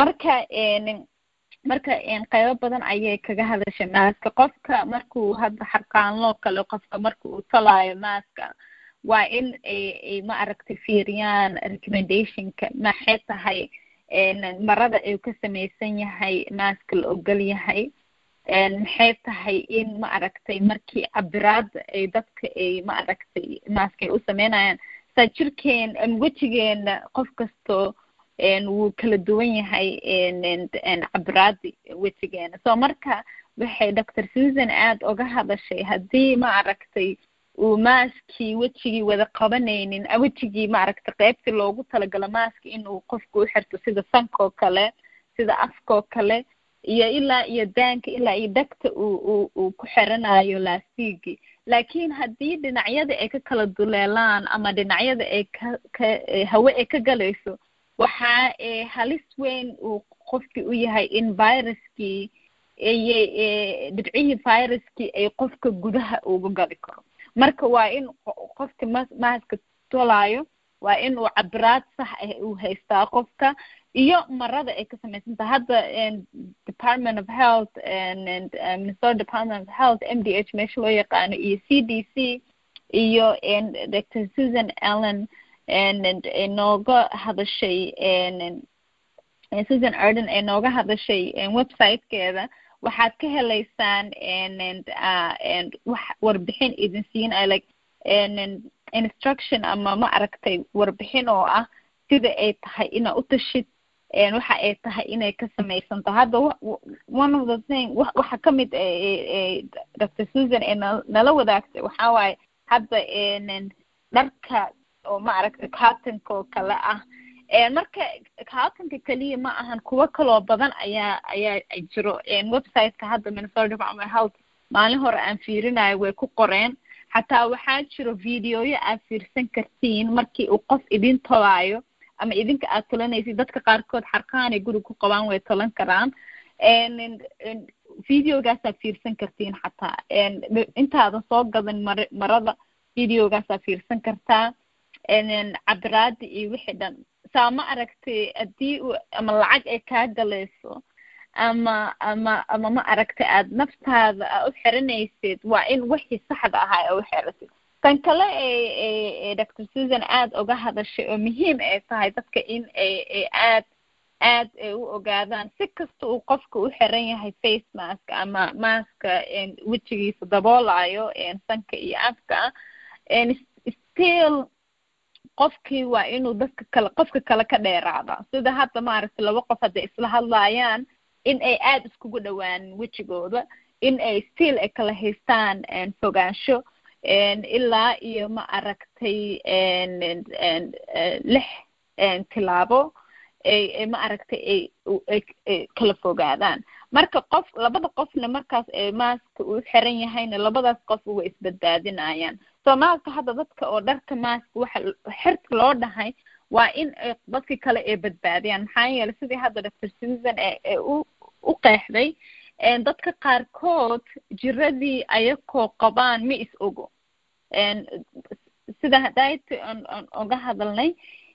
marka qaybo badan ayay kaga hadashay maska. qofka markuu hadda xarqaanloo kale qofka marka uu talaayo maska waa in ay ma aragtay fiiriyaan recommendationka maxay tahay marada ay ka samaysan yahay maska la ogol yahay, maxay tahay in ma aragtay markii cabiraada ay dadka ay ma aragtay maska ay u sameynayaan saa jirkeen wejigeena qof kastoo wuu kala duwan yahay cabiraadi wejigeena. so marka waxay Dr. Susan aad oga hadashay haddii ma aragtay uu maskii wejigii wada qabanaynin, wejigii ma aragtay qaybtii loogu talagalo maski inuu qofku u xirto sida sankoo kale, sida afkoo kale, iyo ilaa iyo daanka ilaa iyo dhagta uu ku xiranayo laastigii. laakiin haddii dhinacyada ay ka kala duleelaan ama dhinacyada ay hawe ay ka galayso, waxaa halis weyn uu qofkii u yahay in viruskii dhibcihii viruskii ay qofka gudaha uga gali karo. marka waa in qofka maska tolaayo waa inuu cabbiraad sax ah uu haystaa qofka iyo marada ay ka samaysan tahay hadda Department of Health and Minnesota Department of Health MDH meesha loo yaqaano iyo CDC iyo Dr. Susan Allen nooga hadashay Susan Arden nooga hadashay website-keeda waxaad ka helaysaan wax warbixin idin siin like instruction ama ma aragtay warbixin oo ah sida ay tahay ina u tashid waxa ay tahay inay ka samaysanto hadda one of the thing waxa kamid Dr. Susan nala wadaagtay waxa waaye hadda dharka oo ma aragtay cotton-ka oo kale ah marka cotton-ka kaliya ma ahan kuwa kaloo badan ayaa jiro website-ka hadda Minnesota Department of Health maalin hore aan fiirinayo way ku qoreen xataa waxaa jiro videoyo aad fiirsan kartiin markii uu qof idin tolaayo ama idinka aad tolanaysid dadka qaarkood xarqaanay guriga ku qabaan way tolan karaan videogaasaad fiirsan kartiin xataa intaadan soo gadan marada videogaasaad fiirsan kartaa cabbiraada iyo wixii dhan saa ma aragtay haddii ama lacag ay kaa galayso ama ma aragtay aad naftaada u xiranaysid waa in wixii saxda ahaa u xirasid tan kale ee Dr. Susan aad uga hadashay oo muhiim ay tahay dadka in ay aad u ogaadaan si kasta uu qofka u xiran yahay face mask ama maska wejigiisa daboolayo sanka iyo afka still qofkii waa inuu qofka kale ka dheeraada sida hadda maaragtay laba qof hadday isla hadlaayaan in ay aad iskugu dhawaan wejigooda in ay still ay kala haystaan fogaansho ilaa iyo ma aragtay 6 tilaabo ma aragtay ay kala fogaadaan marka labada qofna markaas maaska uu xiran yahayna labadaas qof way isbadbaadinayaan Soomaalka hadda dadka oo dharka maaska waxa xirka loo dhahay waa in dadka kale ay badbaadiyaan maxaa yeelay sidii hadda Dr. Susan u qeexday dadka qaarkood jiradii ayakoo qabaan ma is ogo sida hadayt oga hadalnay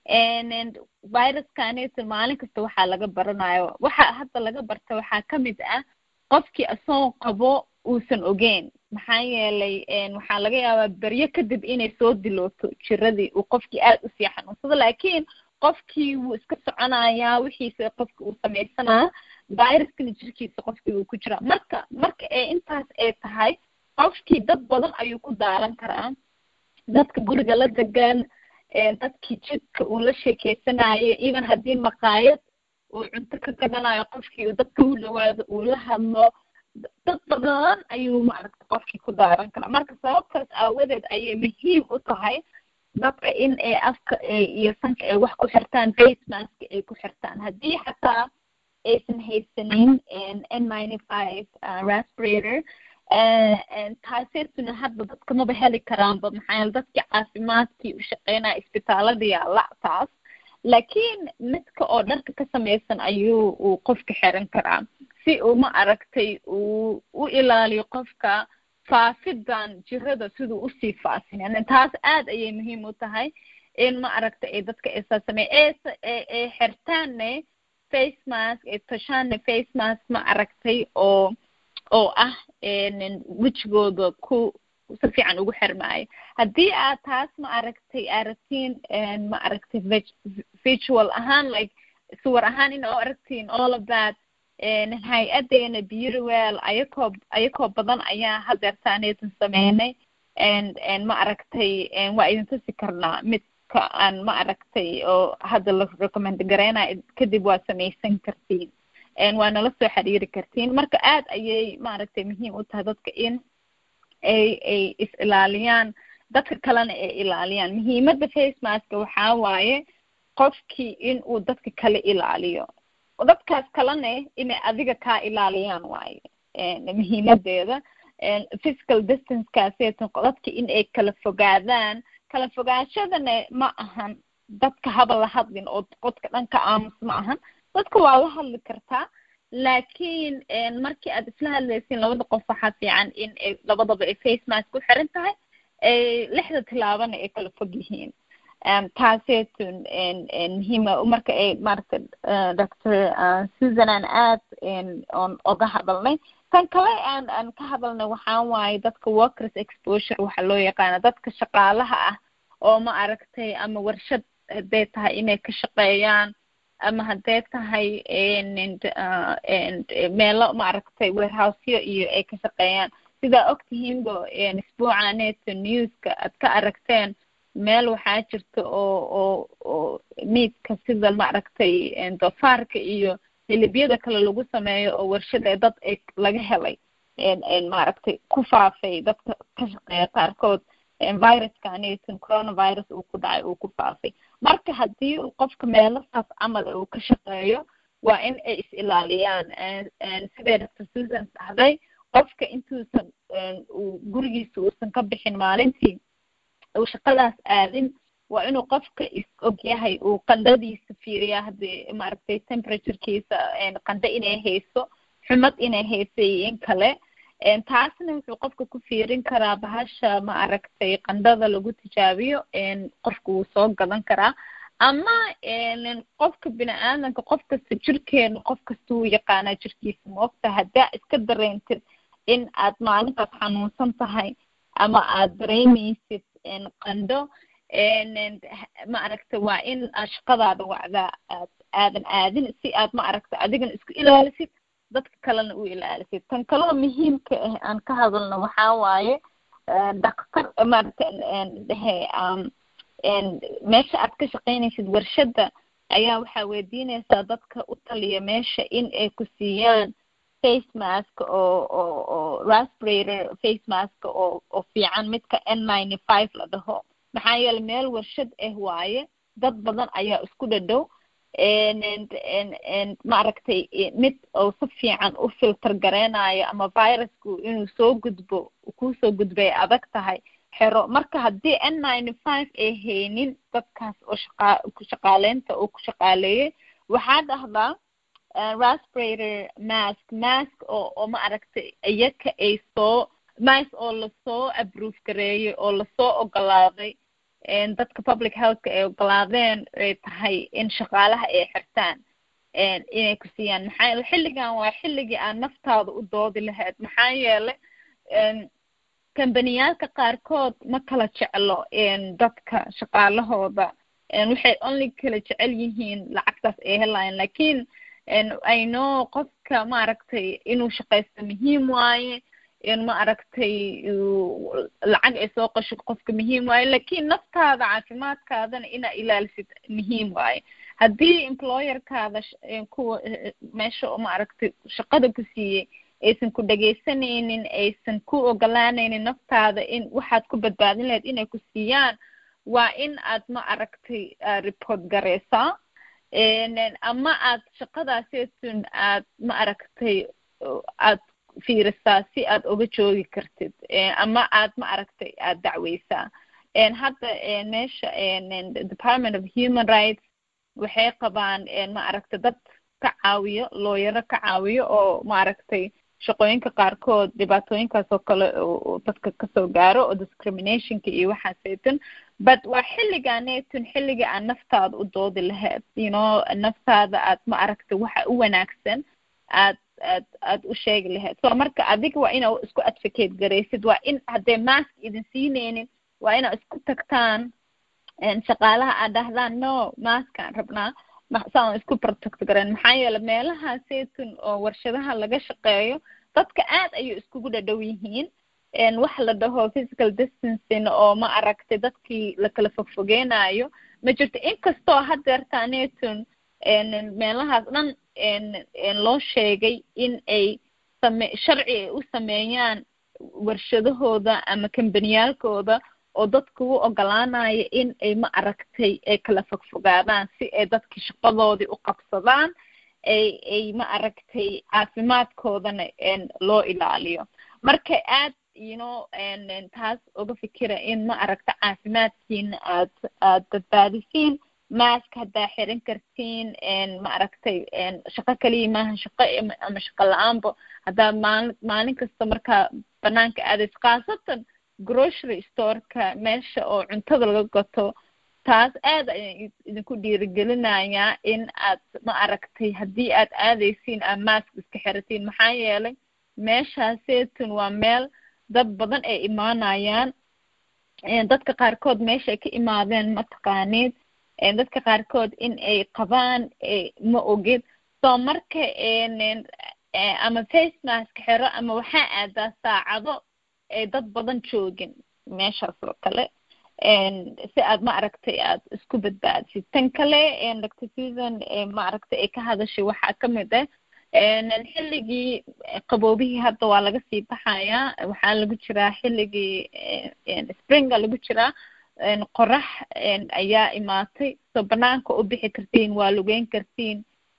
viruskaanaysa maalin kasta waxaa laga baranayo waxa hadda laga barta waxaa kamid ah qofkii asoo qabo uusan ogeyn maxaa yeelay waxaa laga yaabaa beryo kadib inay soo dilooto jiradii uu qofkii aad u sii xanuunsado laakiin qofkii wuu iska soconayaa wixiisa qofkii uu samaysanaa viruskana jirkiisa qofkii uu ku jiraa marka intaas ay tahay qofkii dad badan ayuu ku daaran karaa dadka guriga la degan dadkii jidka uu la sheekeysanayo even haddii maqaayad uu cunto ka gadanayo qofkii dadka u dhawaado uu la hadlo dad badan ayuu maaragtay qofkii ku daaran karaa marka sababtaas aawadeed ayay muhiim u tahay dadka in ay afka iyo sanka ay wax ku xirtaan face mask ay ku xirtaan haddii xataa aysan haysanin N95 respirator taasina hadda dadka maba heli karaanba maxaa yeele dadkii caafimaadkii u shaqeynaya isbitaalada yaala taas laakiin midka oo dharka ka samaysan ayuu uu qofka xiran karaa si uu ma aragtay uu u ilaaliyo qofka faafidan jirada siduu usii faafin taas aad ayay muhiim u tahay in ma aragtay ay dadka isasamey ee xirtaanne face mask ee tashaanne face mask ma aragtay oo ah wejigooda ku si fiican ugu xirmaayo haddii aad taas ma aragtay aragtiin ma aragtay visual ahaan like suwar ahaan in oo aragtiin all of that hay-adeena Beautywell ayakoo badan ayaa hadeertaaneetan sameynay ma aragtay waa idin tusi karnaa midka aan ma aragtay oo hadda la recommend gareynayo kadib waa samaysan kartiin waa nala soo xiriiri kartiin marka aad ayay ma aragtay muhiim u tahay dadka in ay is ilaaliyaan dadka kalena ay ilaaliyaan muhiimadda face maska waxaa waaye qofkii in uu dadka kale ilaaliyo dadkaas kalena inay adiga kaa ilaaliyaan waaye muhiimadeeda physical distancekaaseetan dadka in ay kala fogaashadana ma ahan dadka haba la hadlin oo qodka dhanka aamus ma ahan dadka waa la hadli kartaa laakiin markii aad isla hadlaysiin labada qof waxaa fiican in labadaba ay face mask ku xiran tahay 6 tilaabana ay kala fog yihiin taaseetun muhiima marka ay maaragta Dr. Susan aan aad on oga hadalnay tan kale aan ka hadalnay waxaa waaye dadka workers exposure waxa loo yaqaano dadka shaqaalaha ah oo ma aragtay ama warshad hadday tahay inay ka shaqeeyaan ama hadday tahay meelo ma aragtay warehousyo iyo ay ka shaqeeyaan sidaa ogtihiinba isbuucaaneedka newska aad ka aragteen meel waxaa jirta oo meedka sida ma aragtay doofaarka iyo hilibyada kale lagu sameeyo oo warshada dad ay laga helay ma aragtay ku faafay dadka ka shaqeeya qaarkood viruskaaneysan coronavirus uu ku dhacay uu ku faafay marka haddii qofka meelahaas camal uu ka shaqeeyo waa in ay is ilaaliyaan sidee Dr. Susan dhahday qofka intuusan gurigiisa uusan ka bixin maalintii uu shaqadaas aadin waa inuu qofka is ogyahay uu qandhadiisa fiiriyaa haddii maaragtay temperaturekiisa qandho inay hayso xumad inay haysay in kale taasna wuxuu qofka ku fiirin karaa bahasha ma aragtay qandhada lagu tijaabiyo qofka wuu soo gadan karaa ama qofka bini'aadanka qof kasta jirkeena qof kasta wuu yaqaanaa jirkiisa ma ogta haddaa iska dareentid in aad maalintaas xanuunsan tahay ama aad dareemaysid qandho ma aragta waa in shaqadaada wacdaa aadan aadin si aad ma aragta adigana isku ilaalisid dadka kalena u ilaalisid tan kaloo muhiimka ah aan ka hadalno waxaa waaye dhaqtar maaragta meesha aad ka shaqaynaysid warshada ayaa waxaa weydiinaysaa dadka u taliya meesha in ay ku siiyaan face mask oo respirator face mask oo fiican midka N95 la dhaho maxaa yeelay meel warshad ah waaye dad badan ayaa isku dhadhow ma aragtay mid oo si fiican u filter gareenayo ama virusku inuu soo gudbo ku soo gudbay adag tahay xero marka haddii N95 ay haynin dadkaas oo shaqaaleynta oo ku shaqaaleeyay waxaa dhahdaa respirator mask oo ma aragtay iyaka ay soo mask oo lasoo approve gareeyay oo lasoo ogolaaday dadka public healthka ay ogolaadeen ay tahay in shaqaalaha ay xirtaan inay ku siiyaan maxaa yeelay xilligan waa xilligii aan naftaada u doodi lahayd maxaa yeelay kambaniyaalka qaarkood ma kala jeclo dadka shaqaalahooda waxay only kala jecel yihiin lacagtaas ay helayaan laakiin I know qofka ma aragtay inuu shaqaysto muhiim waaye in ma aragtay lacag ay soo qasho qofka muhiim waaye laakiin naftaada caafimaadkaadana inaa ilaalisid muhiim waaye haddii employerkaada kuwa meesha ma aragtay shaqada ku siiyey aysan ku dhagaysanaynin aysan ku ogolaanaynin naftaada in waxaad ku badbaadin lahayd inay ku siiyaan waa in aad ma aragtay report gareysaa ama aad shaqadaaseysun aad ma aragtay aad fiirisaa si aad uga joogi kartid ama aad ma aragtay aad dacweysaa hadda meesha Department of Human Rights waxay qabaan ma aragtay dad ka caawiyo looyaro ka caawiyo oo ma aragtay shaqooyinka qaarkood dhibaatooyinkaas oo kale oo dadka kasoo gaaro oo discriminationka iyo waxaasaytan but waa xilligaaneetun xilliga aan naftaada u doodi lahayd naftaada aad ma aragtay waxa u wanaagsan aad u sheegi lahayd so marka adiga waa inaa isku advocate garaysid waa in hadday mask idin siinaynin waa inaa isku tagtaan shaqaalaha aad dhahdaan no maskaan rabnaa saan isku protect garayn maxaa yeelay meelaha saytun oo warshadaha laga shaqeeyo dadka aad ayuu iskugu dhadhow yihiin wax la dhaho physical distancing oo ma aragtay dadkii la kala fogfogeenaayo ma jirto inkastoo hadeertaaneetun meelahaas dhan loo sheegay in ay sharci ay u sameeyaan warshadahooda ama kambaniyaalkooda oo dadka u ogolaanaya in ay ma aragtay ay kala fogfogaadaan si ay dadkii shaqadoodii u qabsadaan ay ma aragtay caafimaadkoodana loo ilaaliyo marka aad taas uga fikira in ma aragta caafimaadkiina aad badbaadisiin mask haddaa xiran kartiin ma aragtay shaqo kaliya maaha shaqo ama shaqo la-aanba haddaa maalin kasta markaa banaanka aadays khaasatan grocery storeka meesha oo cuntada laga gato taas aad idinku dhiirigelinayaa in aad ma aragtay haddii aad aadaysiin aad mask iska xiratiin maxaa yeelay meeshaaseetun waa meel dad badan ay imaanayaan dadka qaarkood meeshay ka imaadeen ma taqaaniid dadka qaarkood in ay qabaan ma ogid soo marka ama face mask xiro ama waxaa aadaa saacado ay dad badan joogin meeshaas oo kale si aad ma aragtay aad isku badbaadisid tan kale Dr. Susan ma aragtay ay ka hadashay waxaa ka mid ah xilligii qaboobihii hadda waa laga sii baxayaa waxaa lagu jiraa xilligii springa lagu jiraa qorax ayaa imaatay soo banaanka u bixi kartiin waa lugeyn kartiin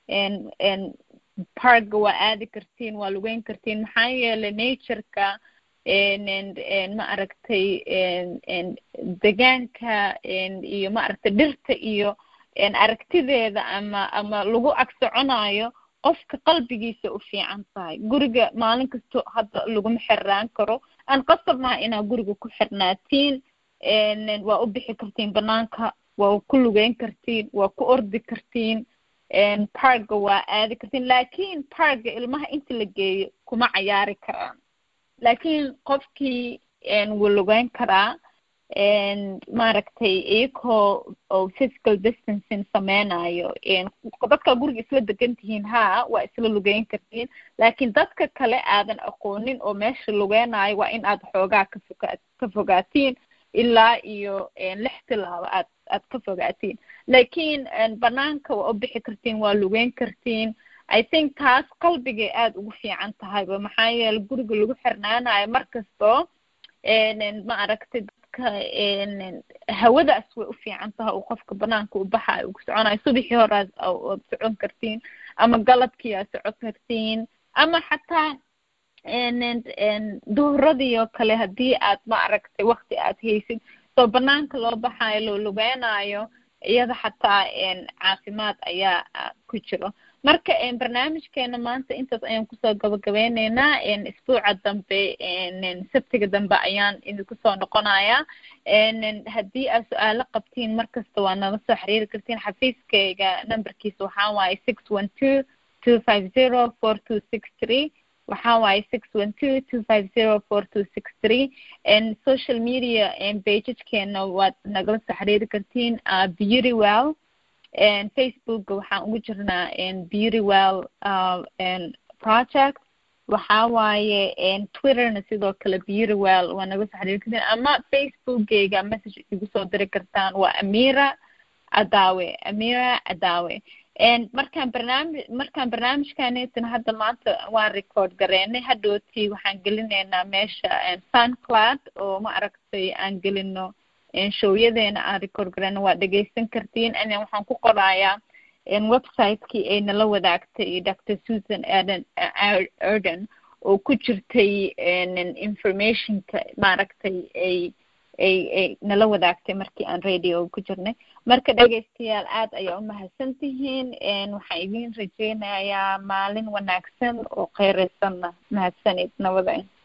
parka waa aadi kartiin waa lugeyn kartiin maxaa yeelay natureka ma aragtay deegaanka iyo ma aragtay dhirta iyo aragtideeda ama lagu ag soconayo qofka qalbigiisa u fiican tahay guriga maalin kasto hadda laguma xirnaan karo aan qasab maaha inaad guriga ku xirnaatiin waa u bixi kartiin banaanka waa ku lugeyn kartiin waa ku ordi kartiin parka waa aadi kartiin laakiin parka ilmaha inta la geeyo kuma cayaari karaan laakiin qofkii wuu lugeyn karaa maaragtay iyagoo oo physical distancing sameynayo dadka guriga isla degan tihiin waa isla lugeyn kartiin laakiin dadka kale aadan aqoonin oo meesha lugeynayo waa in aad xoogaa ka fogaatiin ilaa iyo 6 tilaabo aad ka fogaatiin laakiin banaanka waa u bixi kartiin waa lugeyn kartiin I think taas qalbiga aad ugu fiican tahay maxaa yeelay guriga lagu xirnaanayo markasto ma aragtay dadka hawadaas way u fiican tahay oo qofka banaanka u baxayo ugu soconayo subaxii hore aad socon kartiin ama galabkii aad socon kartiin ama xataa duhuradii oo kale haddii aad ma aragtay waqti aad haysid soo banaanka loo baxayo loo lugeynayo iyada xataa caafimaad ayaa ku jiro marka barnaamijkeena maanta intaas ayaan kusoo gabagabeyneynaa isbuuca dambe sabtiga dambe ayaan idinku soo noqonayaa haddii aad su-aalo qabtiin markasta waa nala soo xiriiri kartiin xafiiskayga numberkiisa waxaa waaye 612-250-4263 waxaa waaye 612-250-4263 social media pagekeena waad nagala soo xiriiri kartiin beautywell Facebook waxaan ugu jirnaa beautywell project waxaa waaye Twitterna sidoo kale beautywell waa naga soo xiriiri kartiin ama Facebookgayga message igu soo diri kartaan waa Amira Adawe markaan barnaamijkaneetan hadda maanta waan record gareynay hadhowtii waxaan gelinaynaa meesha SoundCloud oo ma aragtay aan gelino showyadeena aan record gareyno waa dhegeysan kartiin waxaan ku qorayaa website-kii ay nala wadaagtay Dr. Susan Erden oo ku jirtay informationka maaragtay ay nala wadaagtay markii aan radio ku jirnay marka dhegeystayaal aad ayaa u mahadsan tihiin waxaan idin rajeynayaa maalin wanaagsan oo khayraysanna mahadsanid nabada